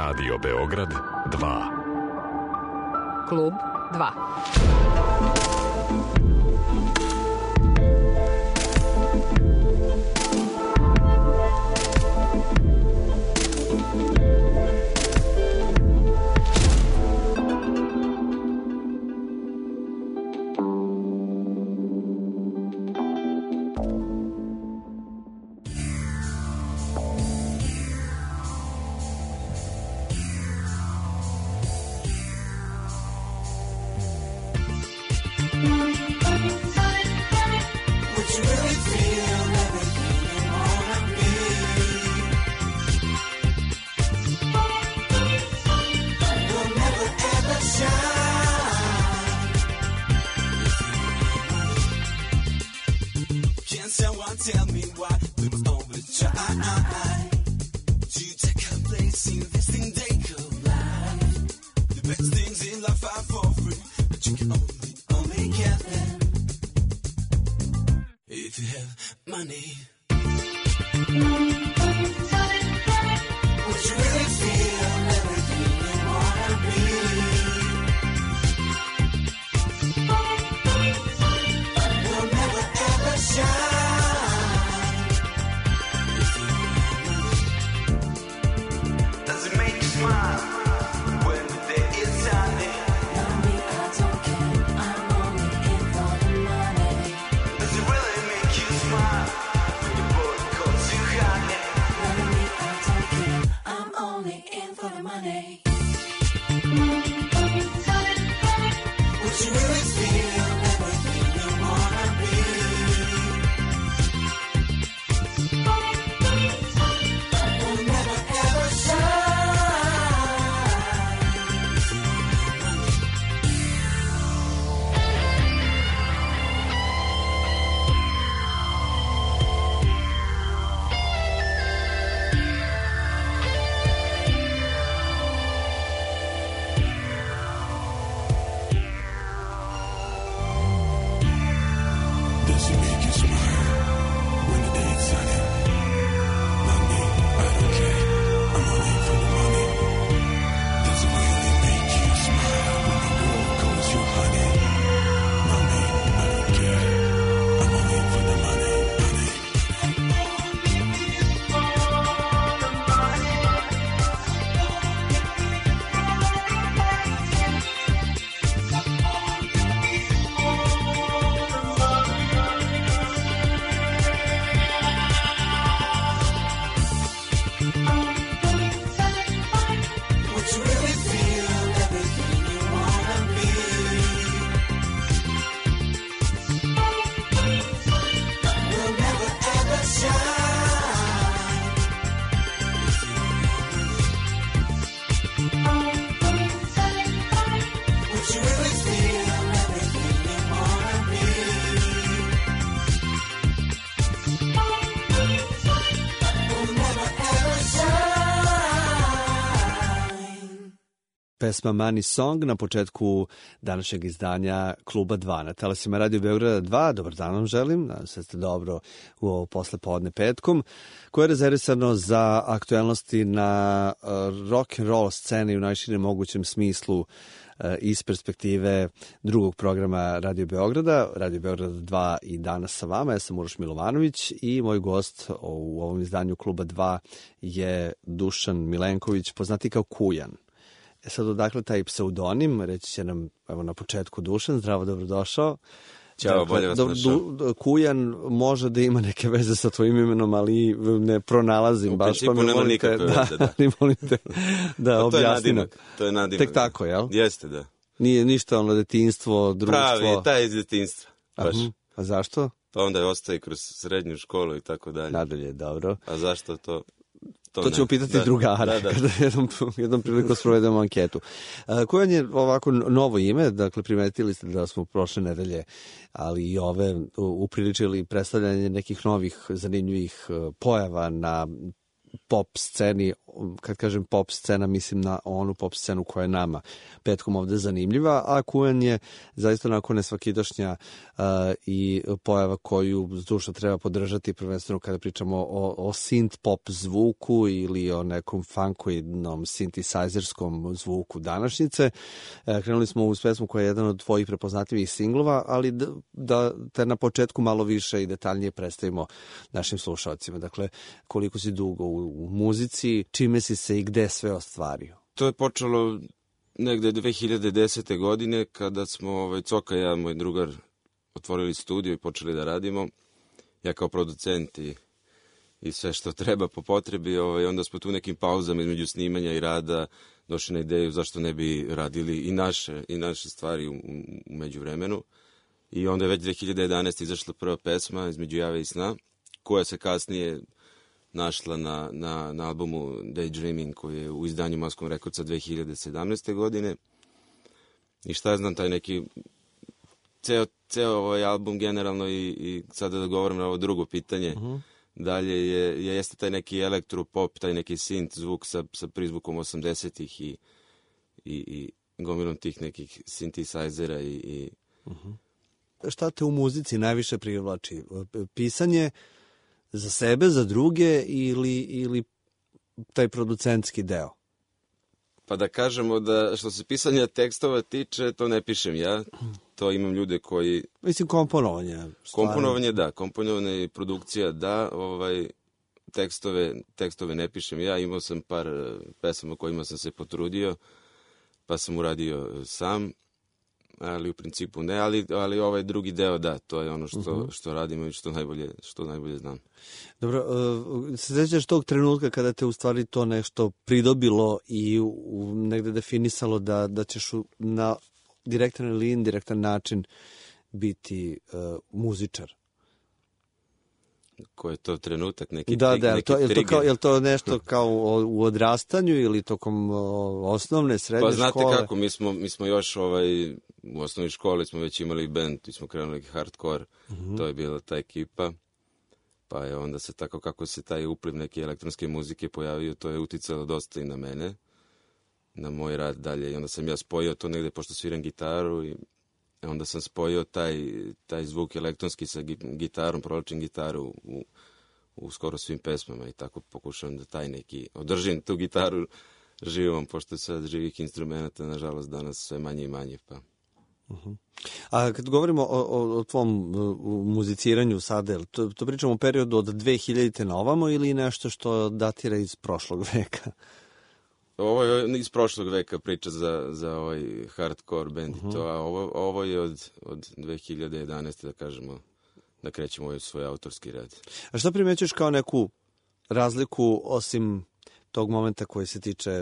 Radio Beograd 2. Klub 2. Tell me why we must overtry to take a place in this thing they call life. The best things in life are for free, but you can only get them if you have money. Would you really feel everything you wanna be? You'll never ever shine. Pesma Money Song na početku današnjeg izdanja Kluba 2 na talasima Radio Beograda 2. Dobar dan vam želim, nadam se da ste dobro u ovo poslepodne petkom, koje je rezervisano za aktuelnosti na rock and roll sceni u najširem mogućem smislu iz perspektive drugog programa Radio Beograda, Radio Beograda 2 i danas sa vama. Ja sam Uroš Milovanović i moj gost u ovom izdanju Kluba 2 je Dušan Milenković, poznati kao Kujan. Sad odakle taj pseudonim, reći će nam evo na početku Dušan, zdravo, dobrodošao. Ćao, bolje vas našao. Kujan može da ima neke veze sa tvojim imenom, ali ne pronalazim. U baš, principu nema nikakve veze, da. Molim te da objasnim. To je nadimak. Tek tako, jel? Jeste, da. Nije ništa ono detinjstvo, društvo. Pravi, taj iz detinjstva. Baš. A zašto? Pa onda je ostaje kroz srednju školu i tako dalje. Nadalje, dobro. A zašto to? To ćemo pitati drugara, kada jednom priliku sprovedemo anketu. Kujan je ovako novo ime, dakle primetili ste da smo prošle nedelje, ali i ove upriličili predstavljanje nekih novih zanimljivih pojava na pop sceni. Kad kažem pop scena, mislim na onu pop scenu koja je nama petkom ovde zanimljiva, a Kujen je zaista onako nesvakidašnja i pojava koju zdušno treba podržati, prvenstveno kada pričamo o synth pop zvuku ili o nekom funkoidnom synthesizerskom zvuku današnjice. Krenuli smo uz pesmu koja je jedan od tvojih prepoznatljivih singlova, ali da te na početku malo više i detaljnije predstavimo našim slušalcima. Dakle, koliko si dugo u muzici, čime si se i gde sve ostvario? To je počelo negde 2010. godine kada smo Coka i ja, moj drugar, otvorili studio i počeli da radimo. Ja kao producent i sve što treba po potrebi. Onda smo tu nekim pauzama između snimanja i rada došli na ideju zašto ne bi radili i naše stvari u međuvremenu. I onda je već 2011. izašla prva pesma Između jave i sna, koja se kasnije našla na albumu Daydreaming, koji je u izdanju Maskom Rekordca 2017. godine. I šta ja znam, taj neki ceo ovaj album generalno i sada da govorim na ovo drugo pitanje, dalje jeste taj neki elektropop, taj neki synth zvuk sa prizvukom 80-ih i gomilom tih nekih synthesizera i Šta te u muzici najviše privlači? Pisanje za sebe, za druge ili taj producentski deo? Pa da kažemo da što se pisanja tekstova tiče, to ne pišem ja. To imam ljude koji... Mislim, komponovanje. Komponovanje, da. Komponovanje i produkcija, da. Tekstove ne pišem ja. Imao sam par pesama kojima sam se potrudio, pa sam uradio sam. Ali u principu ne, ali ovaj drugi deo, da, to je ono što radimo i što najbolje znam. Dobro, se sjećaš tog trenutka kada te u stvari to nešto pridobilo i negde definisalo da ćeš na direktan ili indirektan način biti muzičar? Koji je to trenutak, neki je li to nešto kao u odrastanju ili tokom osnovne, srednje škole? Pa znate kako, mi smo još u osnovnoj školi smo već imali band, mi smo krenuli hardcore, to je bila ta ekipa, pa je onda se tako kako se taj upliv neke elektronske muzike pojavio, to je uticalo dosta i na mene, na moj rad dalje, i onda sam ja spojio to negde, pošto sviram gitaru, i onda sam spojio taj zvuk elektronski sa gitarom, provlačim gitaru u skoro svim pesmama i tako pokušavam da taj neki, održim tu gitaru živom, pošto sad živih instrumenta, nažalost, danas sve manje i manje, pa... A kad govorimo o tvom muziciranju sada, to pričamo o periodu od 2000-te na ovamo ili nešto što datira iz prošlog veka? Ovo je iz prošlog veka priča za ovaj hardcore band i to, a ovo je od 2011. da kažemo, da krećemo ovaj svoj autorski rad. A šta primećuješ kao neku razliku osim tog momenta koji se tiče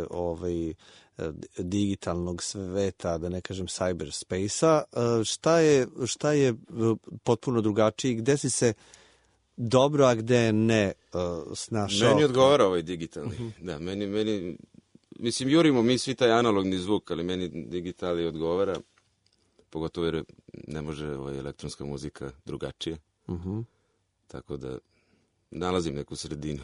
digitalnog sveta, da ne kažem cyberspace-a, šta je potpuno drugačiji, gde si se dobro, a gde ne snašao? Meni odgovara ovaj digitalni, da, meni mislim, jurimo mi svi taj analogni zvuk, ali meni digitali odgovara, pogotovo jer ne može elektronska muzika drugačije. Tako da nalazim neku sredinu.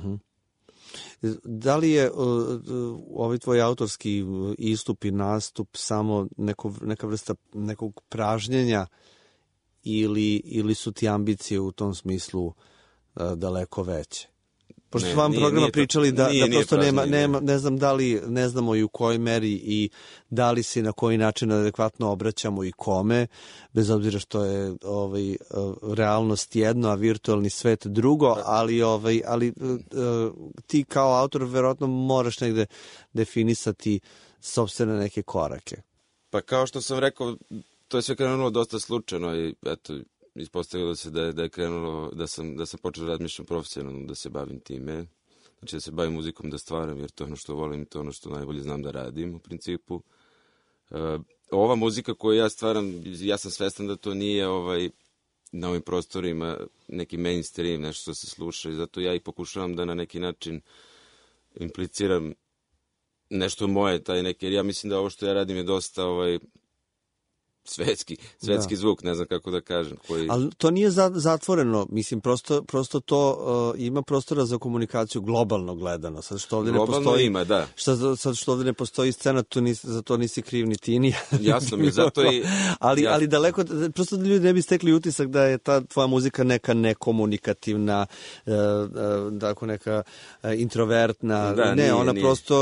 Da li je ovaj tvoj autorski istup i nastup samo neka vrsta nekog pražnjenja ili su ti ambicije u tom smislu daleko veće? Pošto su vam programa pričali da prosto nema, ne znamo i u kojoj meri i da li se na koji način adekvatno obraćamo i kome, bez obzira što je realnost jedno, a virtualni svet drugo, ali ti kao autor verovatno moraš negde definisati sopstvene neke korake. Pa kao što sam rekao, to je sve krenulo dosta slučajno i eto, ispostavilo se da je krenulo, da sam počeo da razmišljam profesionalno, da se bavim time, znači da se bavim muzikom, da stvaram, jer to je ono što volim i to je ono što najbolje znam da radim u principu. Ova muzika koju ja stvaram, ja sam svestan da to nije na ovim prostorima neki mainstream, nešto što se sluša i zato ja i pokušavam da na neki način impliciram nešto moje, taj neki, jer ja mislim da ovo što ja radim je dosta svetski zvuk, ne znam kako da kažem. Ali to nije zatvoreno, mislim, prosto to ima prostora za komunikaciju globalno gledano. Sad što ovdje globalno ne postoji, ima, da. Sad što ovdje ne postoji scena, za to nisi kriv ni ti, ni ja. Jasno mi, zato i... Ali daleko, prosto da ljudi ne bi stekli utisak da je ta tvoja muzika neka nekomunikativna, tako neka introvertna. Da, ne, nije.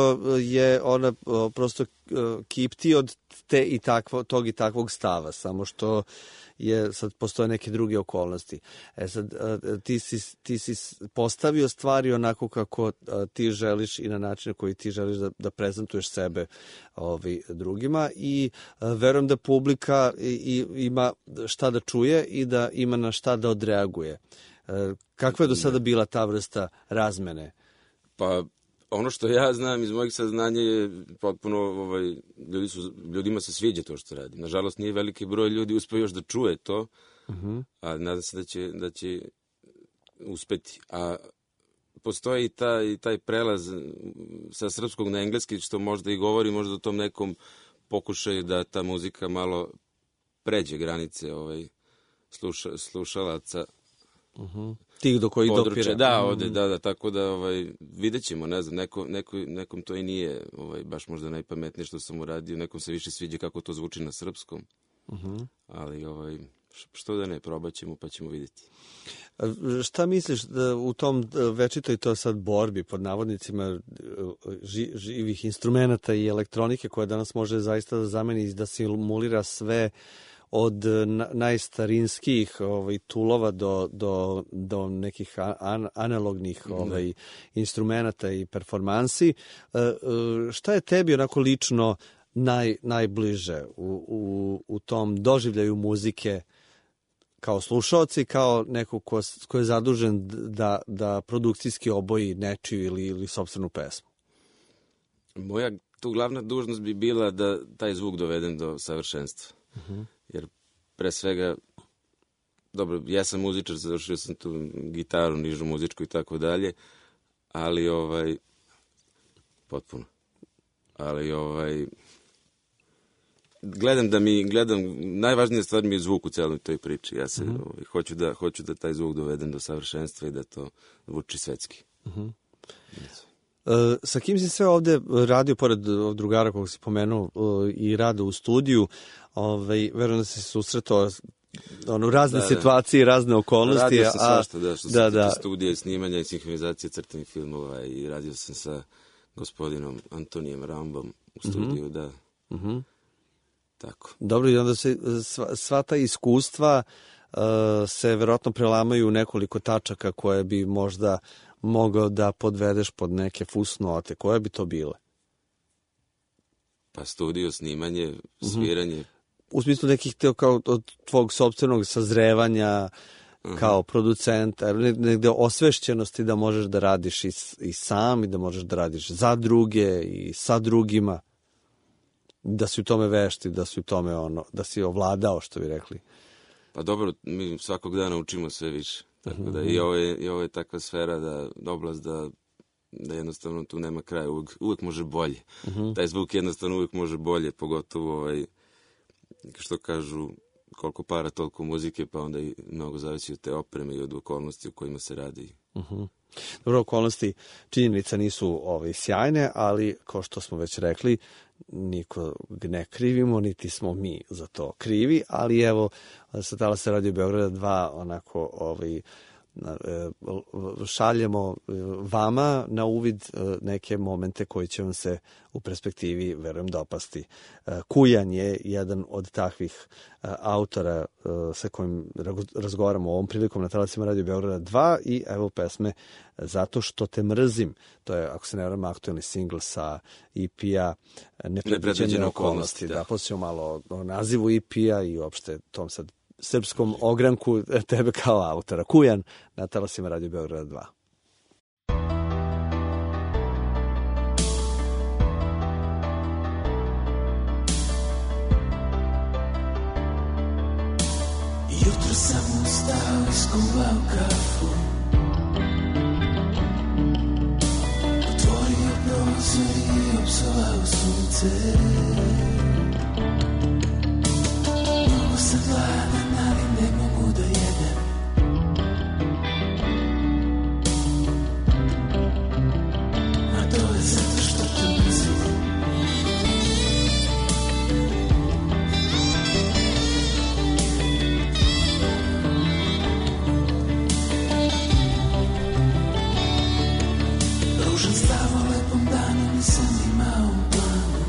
Ona prosto kipti od tog i takvog stava, samo što sad postoje neke druge okolnosti. Sad, ti si postavio stvari onako kako ti želiš i na način na koji ti želiš da prezentuješ sebe drugima i verujem da publika ima šta da čuje i da ima na šta da odreaguje. Kakva je do sada bila ta vrsta razmene? Pa, ono što ja znam iz mojih saznanja je potpuno, ljudima se sviđa to što radi. Nažalost, nije veliki broj ljudi uspeo još da čuje to, a nadam se da će uspeti. A postoji i taj prelaz sa srpskog na engleski, što možda i govori možda o tom nekom pokušaju da ta muzika malo pređe granice slušalaca. Tih do koji dopire. Da, tako da vidjet ćemo, ne znam, nekom to i nije baš možda najpametnije što sam uradio, nekom se više sviđa kako to zvuči na srpskom, ali što da ne, probat ćemo pa ćemo vidjeti. Šta misliš da u tom večitoj to sad borbi pod navodnicima živih instrumenta i elektronike koja danas može zaista da zameni i da simulira sve od najstarinskih tulova do nekih analognih instrumenta i performansi. Šta je tebi onako lično najbliže u tom doživljaju muzike kao slušaoci, kao neko ko je zadužen da produkcijski oboji nečiju ili sopstvenu pesmu? Moja tu glavna dužnost bi bila da taj zvuk dovedem do savršenstva. Jer pre svega, dobro, ja sam muzičar, završio sam tu gitaru, nižu muzičku i tako dalje, ali potpuno. Ali najvažnija stvar mi je zvuk u celoj toj priči. Ja se hoću da taj zvuk dovedem do savršenstva i da to zvuči svetski. Sa kim si sve ovde radio, pored drugara kog si pomenuo i rada u studiju, verujem da si se susretao razne situacije i razne okolnosti. Radio sam svašta, što se tiče studija i snimanja i sinhronizacije crtanih filmova i radio sam sa gospodinom Antonijem Rambom u studiju, da. Tako. Dobro, i onda se sva ta iskustva se verovatno prelamaju u nekoliko tačaka koje bi možda mogao da podvedeš pod neke fusnote. Koje bi to bile? Pa studio, snimanje, sviranje. U smislu nekih kao od tvog sopstvenog sazrevanja kao producenta, negde osvešćenosti da možeš da radiš i sam i da možeš da radiš za druge i sa drugima. Da si u tome vešti, da si u tome da si ovladao, što bi rekli. Pa dobro, mi svakog dana učimo sve više. Tako da i ovo je takva sfera, oblast da jednostavno tu nema kraja, uvek može bolje. Taj zvuk jednostavno uvek može bolje, pogotovo što kažu, koliko para, toliko muzike, pa onda i mnogo zavisi od te opreme i od okolnosti u kojima se radi. Dobro, okolnosti činjenica nisu sjajne, ali kao što smo već rekli, nikog ne krivimo, niti smo mi za to krivi, ali evo, sa Talasa Radio Beograda 2 onako šaljemo vama na uvid neke momente koji će vam se u perspektivi, verujem, dopasti. Kujan je jedan od takvih autora sa kojim razgovaramo ovom prilikom na Talasima Radio Beograda 2 i evo pesme Zato što te mrzim. To je, ako se ne varam, aktualni singl sa EP-a Nepredviđene okolnosti. Da, posjećamo malo o nazivu EP-a i uopšte tom sad srpskom ogranku tebe kao autora. Kujan na Talasima Radio Beograda 2. Jutro sam ustao i skuvao kafu, otvorio prozor i opsovao sunce. gladan, ali ne mogu da jedem. A to je zato što te mrzim. Ružan stav o lepom danu nisam imao u planu.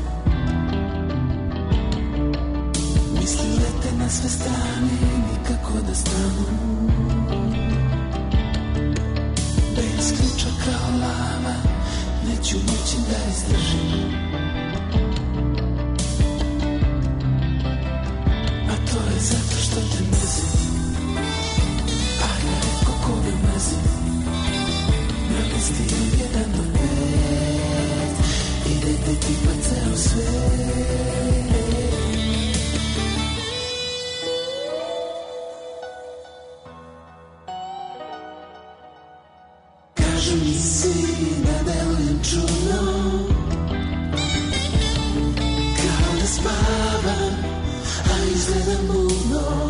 Misli lete na sve strane i nikako da stanu. Bez ključa kao lava, neću moći da izdržim. A to je zato što te mrzim. A ja retko koga mrzim. Na listi je 1 do 5, idete ti pa ceo svet. Kažu mi svi da delujem čudno, kao da spavam, a izgledam budno.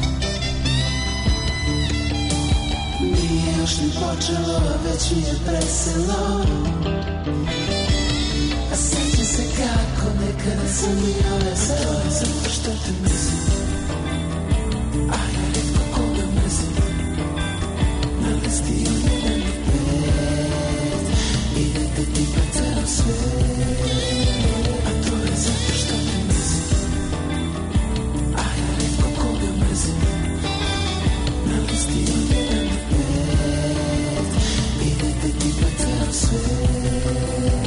Nije još ni počelo, a već mi je preselo. A sećam se kako nekada sam bio veselo. Zato što te mrzim, a ja retko koga mrzim. Na listi od 1 do 5, idete ti pa ceo svet. A to je zato što te mrzim, a ja retko koga mrzim. Na listi od 1 do 5, idete ti pa ceo svet.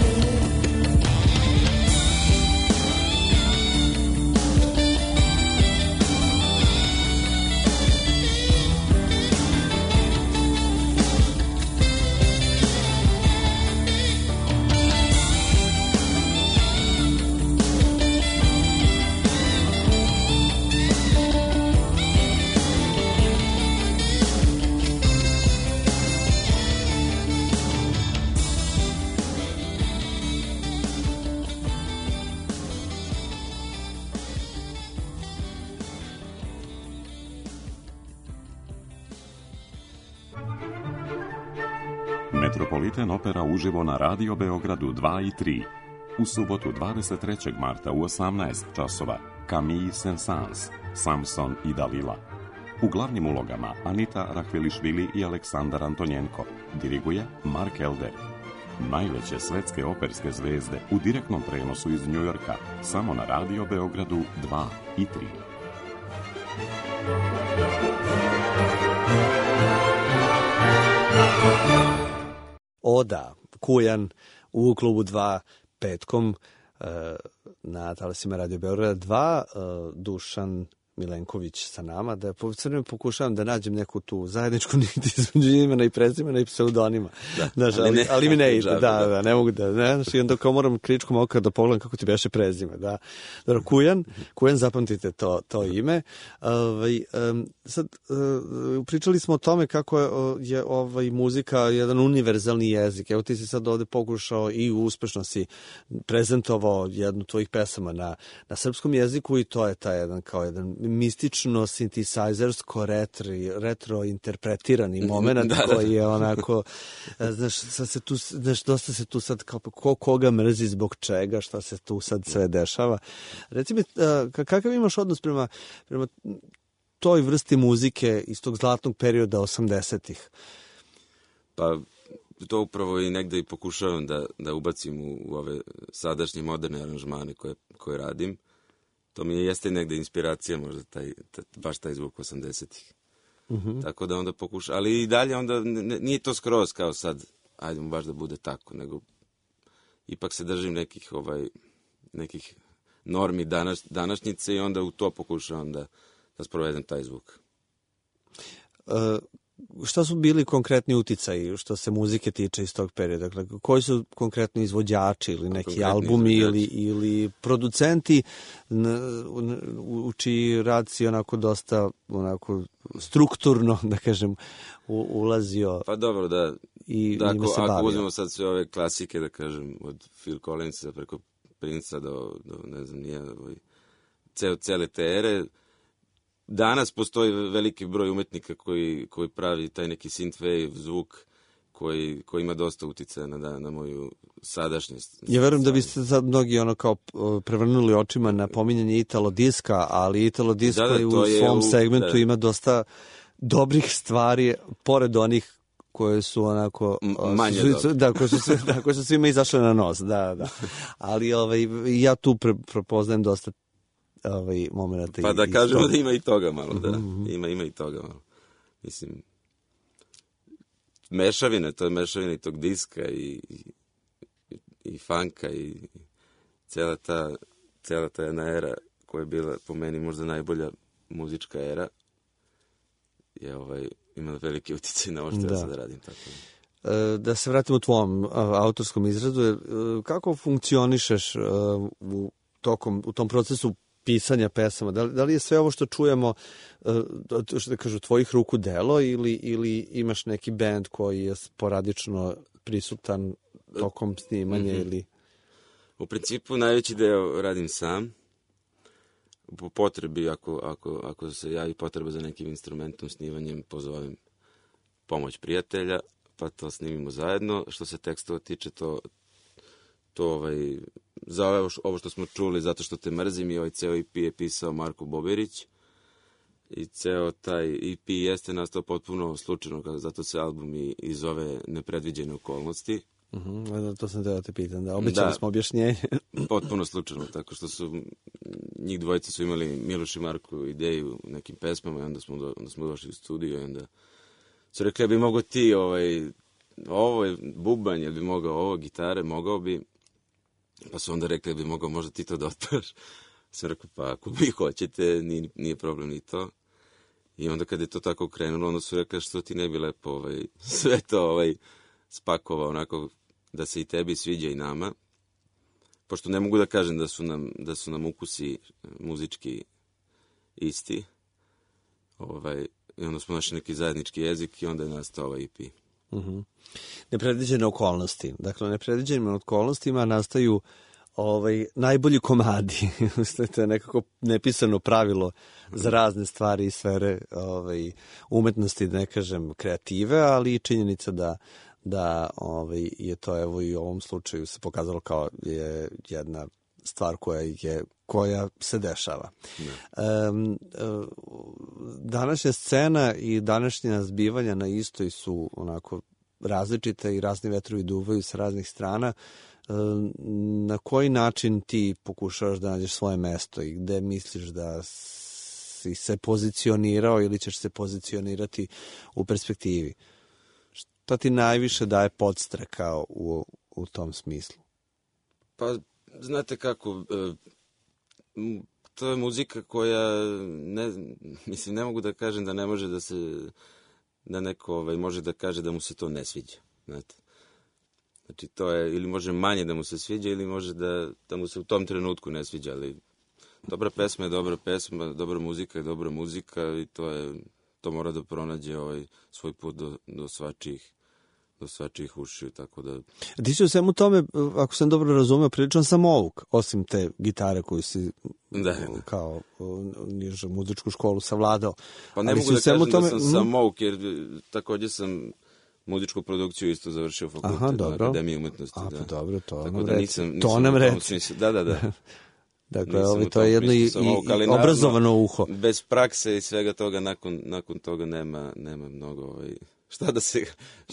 Metropolitan opera uživo na Radio Beogradu 2 i 3. U subotu 23. marta u 18 časova Camille Saint-Saëns, Samson i Dalila. U glavnim ulogama Anita Rahvelišvili i Aleksandar Antonjenko. Diriguje Mark Elder. Najveće svetske operske zvezde u direktnom prenosu iz Njujorka samo na Radio Beogradu 2 i 3. Oda, Kujan u klubu 2 petkom na talasima Radio Beograda 2, Dušan Milenković sa nama, da pokušavam da nađem neku tu zajedničku nit između imena i prezimena i pseudonima. Da, ali mi ne ide, da, ne mogu da, ne, znači, onda kao moram kričkom oka da pogledam kako ti beše prezime, da. Dobro, Kujan, zapamtite to ime. Sad, pričali smo o tome kako je muzika jedan univerzalni jezik. Evo ti si sad ovde pokušao i uspešno si prezentovao jednu tvojih pesama na srpskom jeziku i to je taj jedan kao jedan mistično sintisajzersko retro interpretirani moment koji je onako dosta se tu sad kao koga mrzi zbog čega, šta se tu sad sve dešava. Reci mi, kakav imaš odnos prema toj vrsti muzike iz tog zlatnog perioda 80-ih? Pa to upravo i negde i pokušavam da ubacim u ove sadašnje moderne aranžmane koje radim. To mi jeste negde inspiracija, možda baš taj zvuk 80-ih. Tako da onda pokušam, ali i dalje onda nije to skroz kao sad, ajdemo baš da bude tako, nego ipak se držim nekih normi današnjice i onda u to pokušavam da sprovedem taj zvuk. Šta su bili konkretni uticaji što se muzike tiče iz tog perioda? Dakle, koji su konkretni izvođači ili neki albumi ili producenti u čiji rad si onako dosta strukturno, da kažem, ulazio? Pa dobro, da ako uzmemo sad sve ove klasike, da kažem, od Phil Collinsa preko Princa do ne znam, cele te ere, danas postoji veliki broj umetnika koji pravi taj neki synthwave zvuk koji ima dosta uticaja na moju sadašnjost. Ja verujem da biste sad mnogi ono kao prevrnuli očima na pominjanje Italo diska, ali Italo disko u svom segmentu ima dosta dobrih stvari, pored onih koje su onako manje koje su svima izašle na nos, da. Ali ja tu prepoznajem dosta momenata. Pa da kažemo da ima i toga malo, da. Ima i toga malo. Mislim, to je mešavina i tog diska i funka i cijela ta jedna era koja je bila po meni možda najbolja muzička era je ima veliki utjecaj na ovo što ja sad radim. Tako. Da se vratimo u tvom autorskom izradu, kako funkcionišeš u tom procesu pisanja pesama? Da li je sve ovo što čujemo, što da kažu, tvojih ruku delo ili imaš neki band koji je sporadično prisutan tokom snimanja ili... U principu najveći deo radim sam. Po potrebi, ako se javi potreba za nekim instrumentom, snimanjem, pozovem pomoć prijatelja, pa to snimimo zajedno. Što se tekstova tiče, za ovo što smo čuli, Zato što te mrzim, i ovaj ceo EP je pisao Marko Boberić. I ceo taj EP jeste nastao potpuno slučajno, zato se album i zove Nepredviđene okolnosti. To sam da te pitam, da obećali smo objašnjenje. Potpuno slučajno, tako što su njih dvojica su imali, Miloš i Marko, ideju nekim pesmama i onda smo došli u studiju i onda su rekli, ja bi mogao ti ovo je bubanj, ja bi mogao ovo, gitare, mogao bi, pa su onda rekli, ja bi mogao možda ti to da otparaš. Sam rekao, pa ako vi hoćete, nije problem ni to. I onda kad je to tako krenulo, onda su rekli, što ti ne bi lepo sve to spakovao onako da se i tebi sviđa i nama, pošto ne mogu da kažem da su nam ukusi muzički isti, i onda smo našli neki zajednički jezik i onda je nastao ovaj EP. Nepredviđene okolnosti. Dakle, nepredviđenim okolnostima nastaju najbolji komadi. To je nekako nepisano pravilo za razne stvari i sfere umetnosti, da ne kažem kreative, ali i činjenica da je to, evo, i u ovom slučaju se pokazalo kao je jedna stvar koja se dešava. Današnja scena i današnja zbivanja na istoj su onako različite i razni vetrovi duvaju sa raznih strana. Na koji način ti pokušavaš da nađeš svoje mesto i gde misliš da si se pozicionirao ili ćeš se pozicionirati u perspektivi? Šta ti najviše daje podstreka u tom smislu? Pa, znate kako, to je muzika koja, ne mogu da kažem da ne može da neko može da kaže da mu se to ne sviđa, znate. Znači, to je, ili može manje da mu se sviđa, ili može da mu se u tom trenutku ne sviđa, ali dobra pesma je dobra pesma, dobra muzika je dobra muzika i to mora da pronađe svoj put do svačijih ušiju, tako da... Ti si u svemu tome, ako sam dobro razumeo, priličan samouk, osim te gitare koju si kao nižu muzičku školu savladao. Pa ne mogu da kažem da sam samouk, jer takođe sam muzičku produkciju isto završio fakultet na Akademiji umetnosti. Pa dobro, to nam reci. Da. Dakle, to je jedno i obrazovano uho. Bez prakse i svega toga, nakon toga nema mnogo šta da se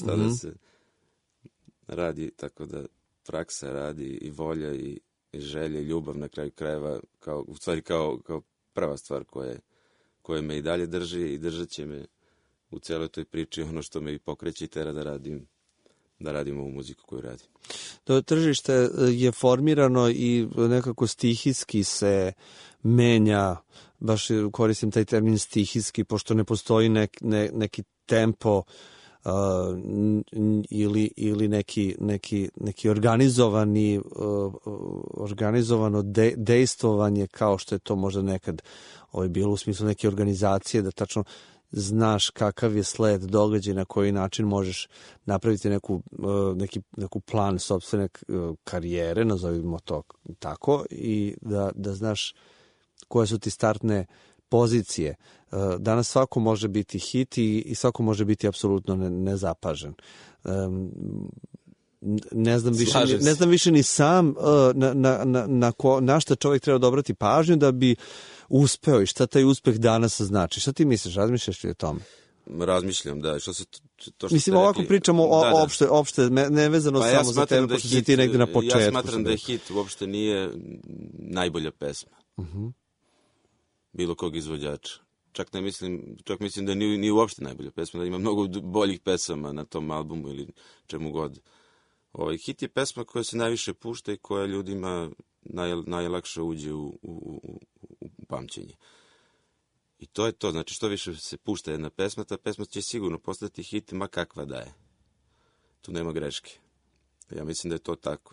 radi, tako da praksa radi i volja i želja i ljubav na kraju krajeva, kao prva stvar koja me i dalje drži i držat će me u celoj toj priči, ono što me i pokreće i tera da radim ovu muziku koju radim. To tržište je formirano i nekako stihijski se menja, baš koristim taj termin stihijski, pošto ne postoji neki tempo ili neki organizovano dejstvovanje kao što je to možda nekad bilo u smislu neke organizacije, da tačno znaš kakav je sled događaja, na koji način možeš napraviti neku plan sopstvene karijere, nazovimo to tako, i da znaš koje su ti startne pozicije. Danas svako može biti hit i svako može biti apsolutno nezapažen. Ne znam više ni sam na šta čovjek treba da obrati pažnju da bi uspeo i šta taj uspeh danas znači. Šta ti misliš? Razmišljaš li o tome? Razmišljam, da. Što mislim, ovako pričamo opšte, nevezano samo za tebe, pošto si ti negde na početku. Ja smatram da je hit uopšte nije najbolja pesma. Bilo kog izvođača. Čak mislim da nije uopšte najbolja pesma, da ima mnogo boljih pesama na tom albumu ili čemu god. Hit je pesma koja se najviše pušta i koja ljudima najlakše uđe u pamćenje. I to je to, znači što više se pušta jedna pesma, ta pesma će sigurno postati hit, ma kakva da je. Tu nema greške. Ja mislim da je to tako.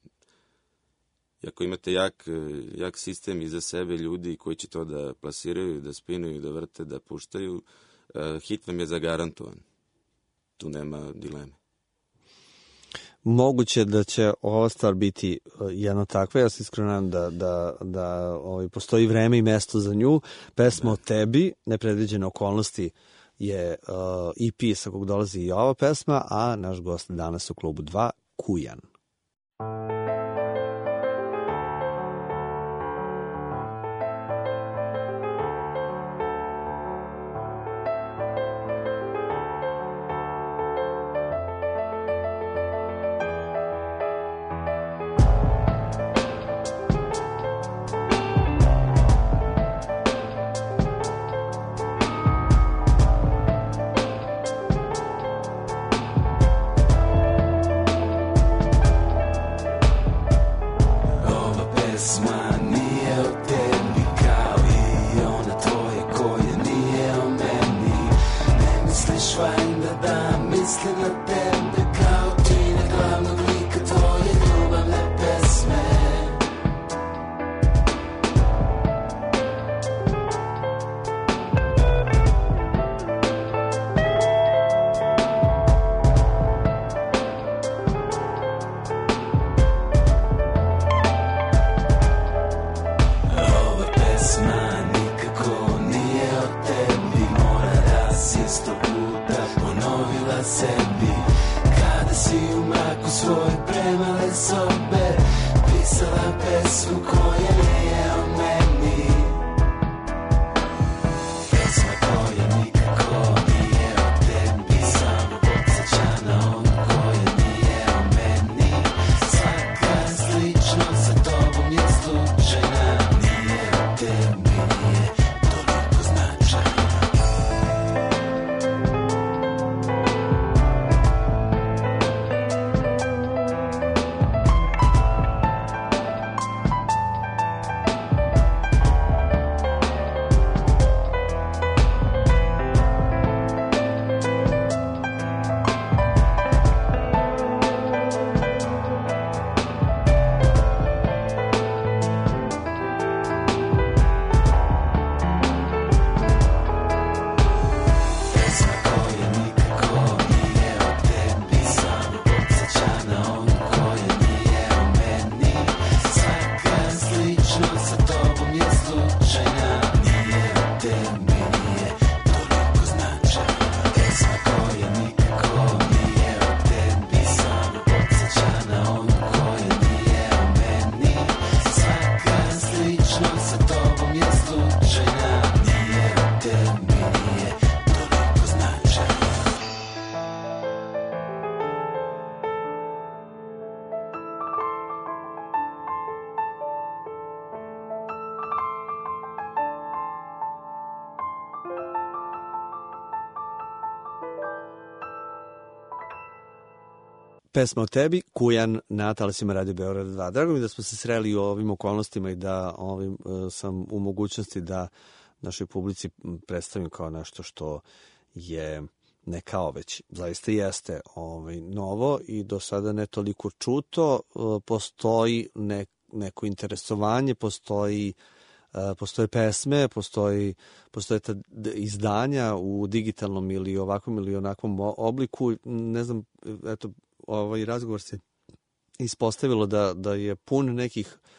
I ako imate jak sistem iza sebe, ljudi koji će to da plasiraju, da spinuju, da vrte, da puštaju, hit vam je zagarantovan. Tu nema dileme. Moguće da će ova stvar biti jedna takva. Ja se iskreno nadam da postoji vreme i mesto za nju. Pesma o tebi, nepredviđene okolnosti, je EP sa kog dolazi i ova pesma, a naš gost danas u klubu 2, Kujan. Pesma o tebi, Kujan, na talasima Radio Beograd 2. Drago mi da smo se sreli u ovim okolnostima i da sam u mogućnosti da našoj publici predstavim kao nešto što je ne kao već, zaista jeste novo i do sada ne toliko čuto. Postoji neko interesovanje, postoje pesme, postoje ta izdanja u digitalnom ili ovakvom ili onakvom obliku. Ne znam, eto, ovaj razgovor se ispostavilo da je pun nekih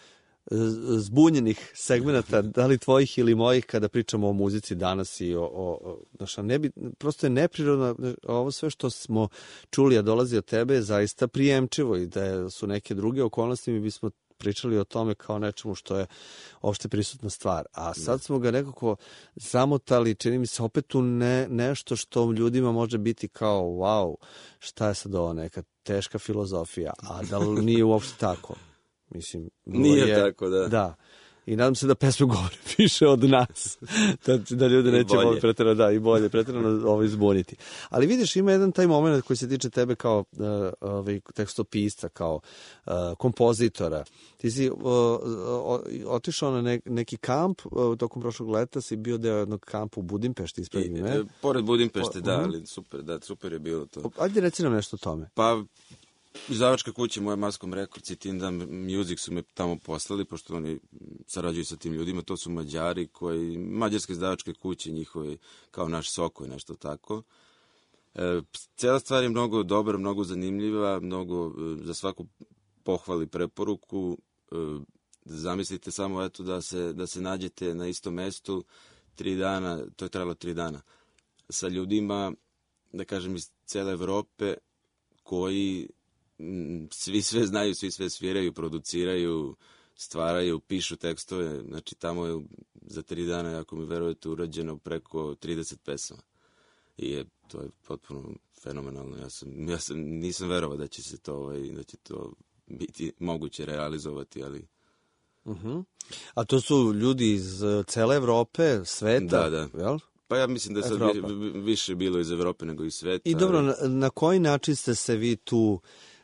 zbunjenih segmenata, da li tvojih ili mojih, kada pričamo o muzici danas i znaš, prosto je neprirodno, ovo sve što smo čuli, a dolazi od tebe, je zaista prijemčivo i da su neke druge okolnosti, mi bismo pričali o tome kao nečemu što je opšte prisutna stvar. A sad smo ga nekako zamotali, čini mi se, opet u nešto što ljudima može biti kao wow, šta je sad ovo, neka teška filozofija, a da li nije uopšte tako? Mislim, nije tako, da. Da. I nadam se da pesme govore više od nas. da ljudi neće pretjerano, da, i bolje, pretjerano izbuniti. Ali vidiš, ima jedan taj moment koji se tiče tebe kao tekstopisca, kao kompozitora. Ti si otišao na neki kamp, tokom prošlog leta si bio deo jednog kampa u Budimpešti, ispravi me. Pored Budimpešte, da, ali super je bilo to. Ajde, reci nam nešto o tome. Pa, izdavačka kuća moja Maskom Records i Tindam Music su me tamo poslali, pošto oni sarađuju sa tim ljudima, to su Mađari, mađarske izdavačke kuće njihove, kao naš Soko i nešto tako. Cijela stvar je mnogo dobra, mnogo zanimljiva, mnogo za svaku pohvali preporuku. Zamislite samo eto da se nađete na istom mestu 3 dana, to je trajalo 3 dana, sa ljudima, da kažem, iz cijele Evrope, koji svi sve znaju, svi sve sviraju, produciraju, stvaraju, pišu tekstove. Znači, tamo je za 3 dana, ako mi verujete, urađeno preko 30 pesama. I to je potpuno fenomenalno. Ja nisam verovao da će se da će to biti moguće realizovati, ali... A to su ljudi iz cele Evrope, sveta, da. Jel? Pa ja mislim da je sad više bilo iz Evrope nego iz sveta. I dobro, na koji način ste se vi tu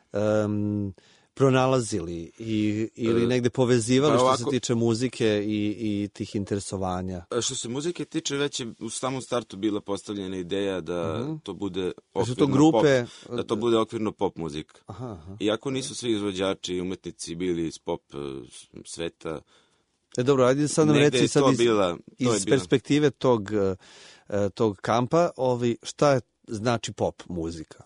pronalazili ili negde povezivali što se tiče muzike i tih interesovanja? Što se muzike tiče, već je u samom startu bila postavljena ideja da to bude okvirno pop muzika. Iako nisu svi izvođači i umetnici bili iz pop sveta. Dobro, ajde sad nam reci sad iz perspektive tog kampa, šta znači pop muzika?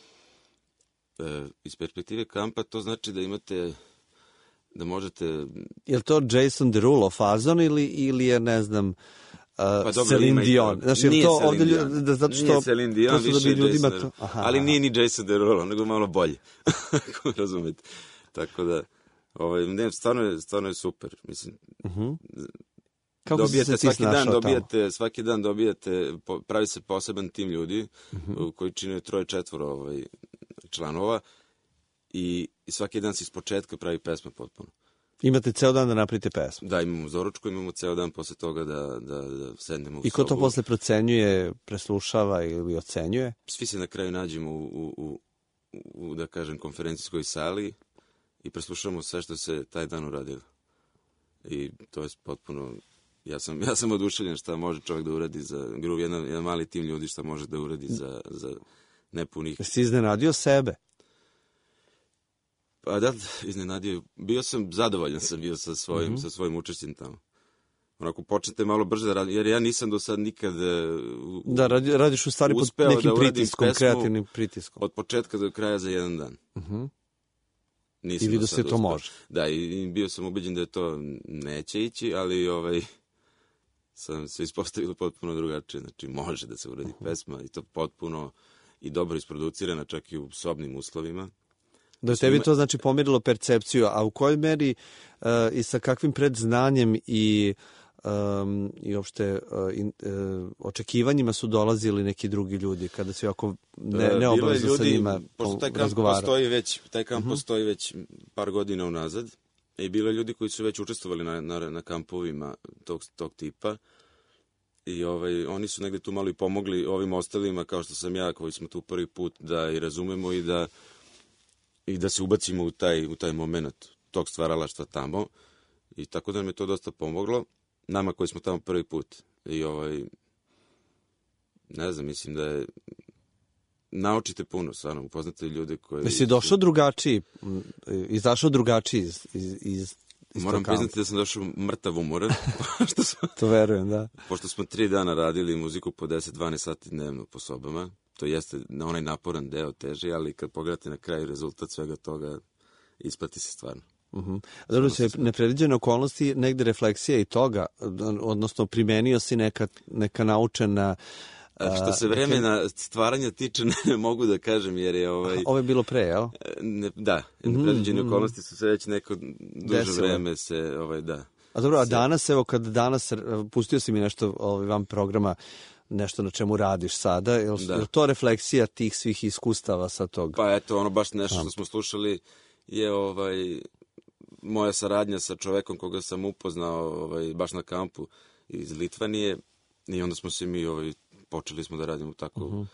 Iz perspektive kampa to znači da imate, da možete... Je li to Jason Derulo fazon ili je, ne znam, Celine Dion? Znači, nije to Celine ovdje, Dion, nije Celine Dion, više je Jason Derulo. Ali nije ni Jason Derulo, nego malo bolje. Ako razumete. Tako da, stvarno je super. Mislim, kako se svaki dan dobijate, pravi se poseban tim ljudi koji čine 3-4 članova i svaki dan se iz početka pravi pesma potpuno. Imate ceo dan da napravite pesmu? Da, imamo doručku, imamo ceo dan posle toga da sednemo u sobu. I ko to posle procenjuje, preslušava ili ocenjuje? Svi se na kraju nađemo u da kažem, konferencijskoj sali i preslušamo sve što se taj dan uradilo. I to je potpuno... Ja sam oduševljen šta može čovjek da uradi za grup, jedan mali tim ljudi šta može da uradi za nepunih... Jesi iznenadio sebe? Pa da, iznenadio. Zadovoljan sam bio sa svojim učešćem tamo. Onako, počnete malo brže da radim, jer ja nisam do sad nikad da, radiš u stvari pod nekim pritiskom, kreativnim pritiskom. Od početka do kraja za jedan dan. I vidio se to može. Da, i bio sam ubeđen da to neće ići, ali sam se ispostavilo potpuno drugačije. Znači, može da se uradi pesma i to potpuno i dobro isproducirana, čak i u sobnim uslovima. Da je tebi to znači pomirilo percepciju, a u kojoj meri i sa kakvim predznanjem i uopšte očekivanjima su dolazili neki drugi ljudi kada se ovako neobavezno sa njima razgovarali? Taj kamp postoji već par godina unazad i bilo je ljudi koji su već učestvovali na kampovima tog tipa i oni su negde tu malo i pomogli ovim ostalima kao što sam ja, koji smo tu prvi put da i razumemo i da se ubacimo u taj moment tog stvaralaštva tamo i tako da nam je to dosta pomoglo. Nama koji smo tamo prvi put i ne znam, mislim da je naučite puno, stvarno, upoznate ljude koji... Da si došao drugačiji, izašao drugačiji iz Moram priznati da sam došao mrtav umoran. To verujem, da. Pošto smo 3 dana radili muziku po 10-12 sati dnevno po sobama, to jeste na onaj naporan deo teži, ali kad pogledate na kraju rezultat svega toga, isplati se stvarno. Dobro, se nepredviđene okolnosti, negde refleksija i toga, odnosno primenio si neka naučena... Što se vremena stvaranja tiče, ne mogu da kažem, jer je... Ovo je bilo pre, jel? Da, nepredviđene okolnosti su se već neko duže vreme se, da. A dobro, a danas, evo, kad danas pustio si mi nešto van programa, nešto na čemu radiš sada, je li to refleksija tih svih iskustava sa tog? Pa eto, baš nešto što smo slušali je moja saradnja sa čovekom koga sam upoznao baš na kampu iz Litvanije i onda smo se mi počeli smo da radimo tako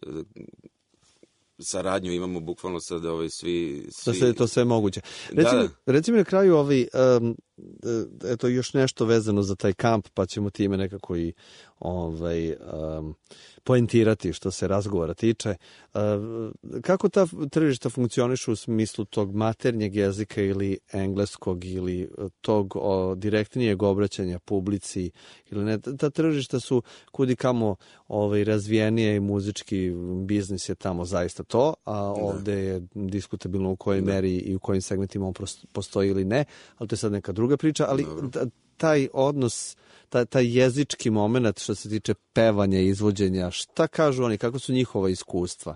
saradnju, imamo bukvalno sad svi... To sve moguće. Reci mi na kraju eto još nešto vezano za taj kamp, pa ćemo time nekako i poentirati što se razgovora tiče. Kako ta tržišta funkcionišu u smislu tog maternjeg jezika ili engleskog ili tog direktnijeg obraćanja publici ili ne? Ta tržišta su kudikamo razvijenije i muzički biznis je tamo zaista to, a ovde je diskutabilno u kojoj meri i u kojim segmentima on postoji ili ne, ali to je sad neka druga priča, ali taj odnos, taj jezički moment što se tiče pevanja i izvođenja, šta kažu oni, kako su njihova iskustva?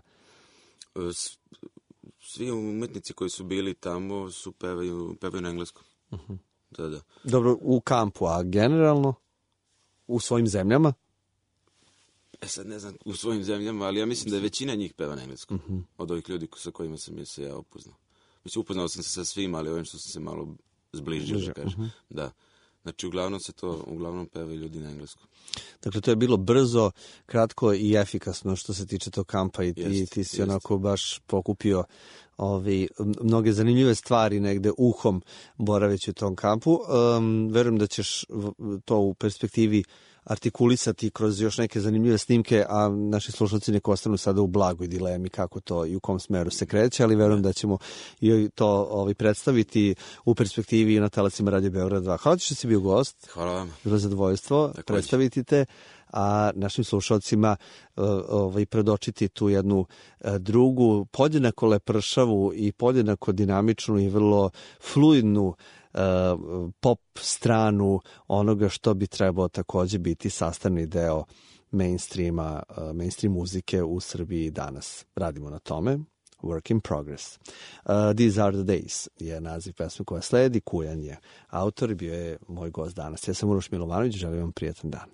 Svi umetnici koji su bili tamo pevaju na engleskom. Da. Dobro, u kampu, a generalno u svojim zemljama? Sad ne znam u svojim zemljama, ali ja mislim da je većina njih peva na engleskom. Od ovih ljudi sa kojima sam se ja upoznao. Mislim, upoznao sam se sa svima, ali ovim što sam se malo zbližio, da kažem. Da. Znači, uglavnom pevaju ljudi na engleskom. Dakle, to je bilo brzo, kratko i efikasno što se tiče tog kampa i ti si onako baš pokupio mnoge zanimljive stvari negde uhom boraveći u tom kampu. Verujem da ćeš to u perspektivi artikulisati kroz još neke zanimljive snimke, a naši slušalci neko ostanu sada u blagoj dilemi kako to i u kom smeru se kreće, ali verujem da ćemo i to predstaviti u perspektivi na talasima Radio Beograd 2. Hvala ti što si bio gost. Hvala vam. Bilo zadovoljstvo predstaviti te, a našim slušalcima predočiti tu jednu drugu, podjednako lepršavu i podjednako dinamičnu i vrlo fluidnu pop stranu onoga što bi trebao također biti sastavni deo mainstream muzike u Srbiji danas. Radimo na tome. Work in progress. These are the days je naziv pesme koja sledi. Kujan je autor i bio je moj gost danas. Ja sam Uroš Milovanović, želim vam prijatan dan.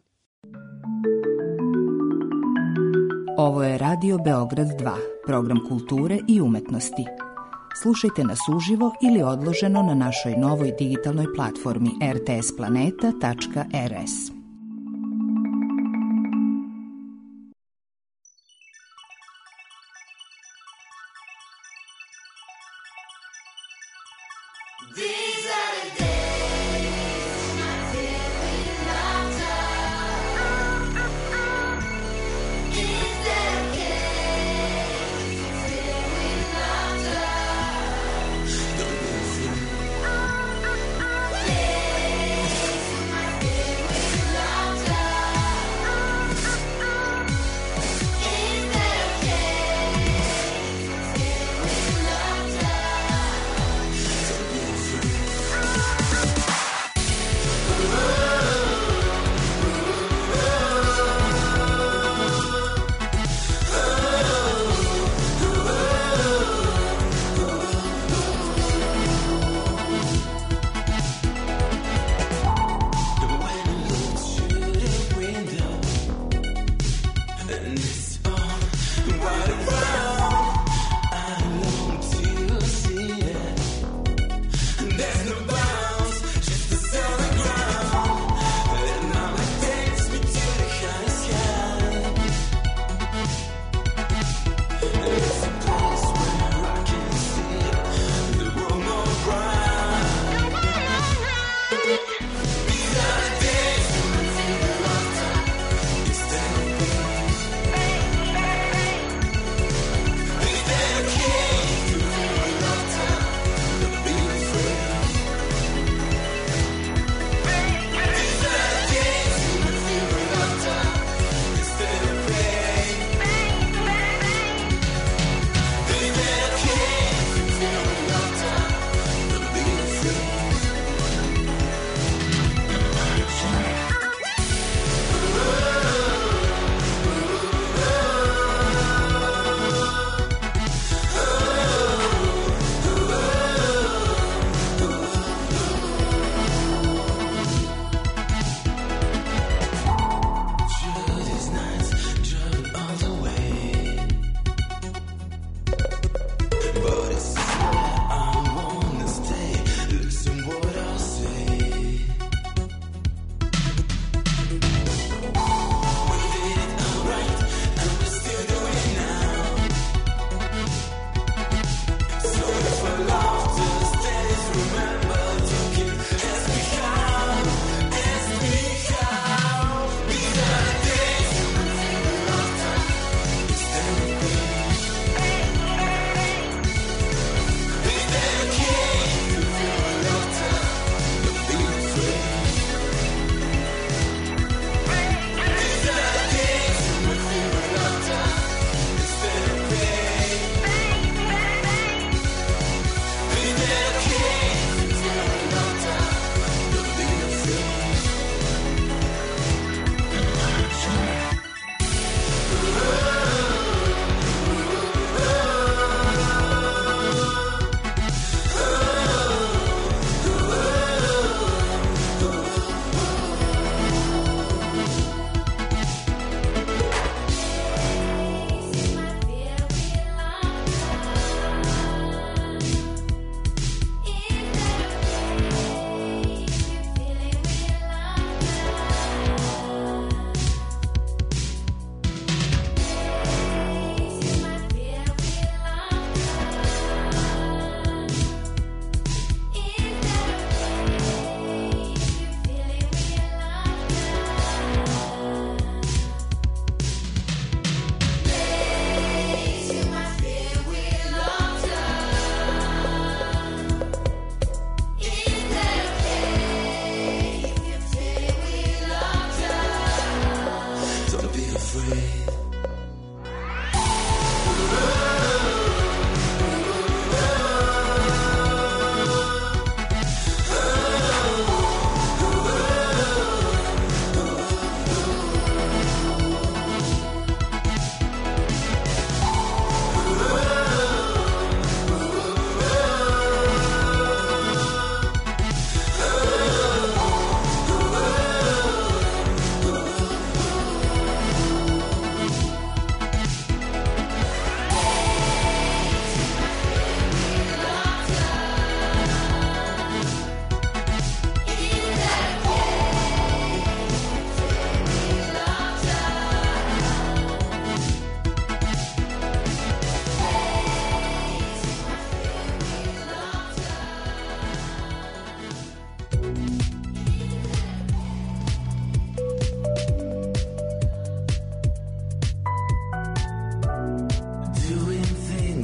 Ovo je Radio Beograd 2, program kulture i umetnosti. Slušajte nas uživo ili odloženo na našoj novoj digitalnoj platformi rtsplaneta.rs.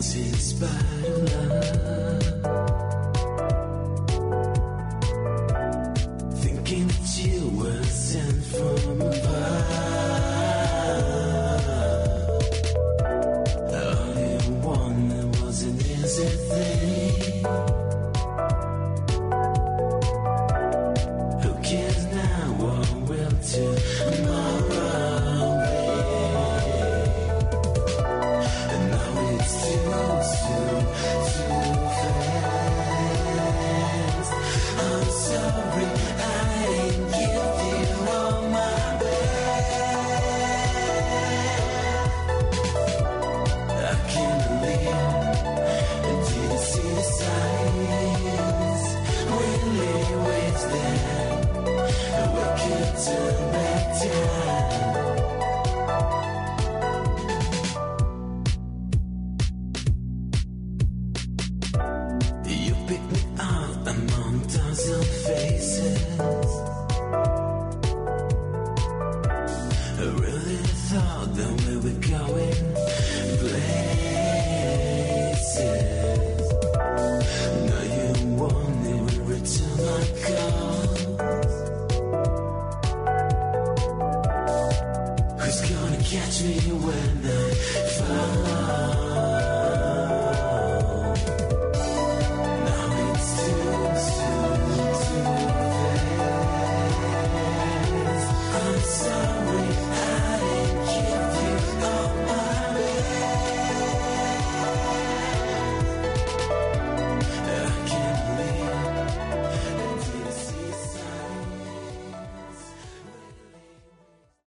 in spite of love. Thinking that you were sent from above. The only one that was an easy thing. Who cares now or will tomorrow be? And now it's too soon, too fast. I'm sorry I ain't give you all my best. I can't believe and didn't see the signs. Really waits there. We could turn back time. You picked me up among dozen faces. I really thought that we were going places. Now you want me to return my calls. Who's gonna catch me when I fall?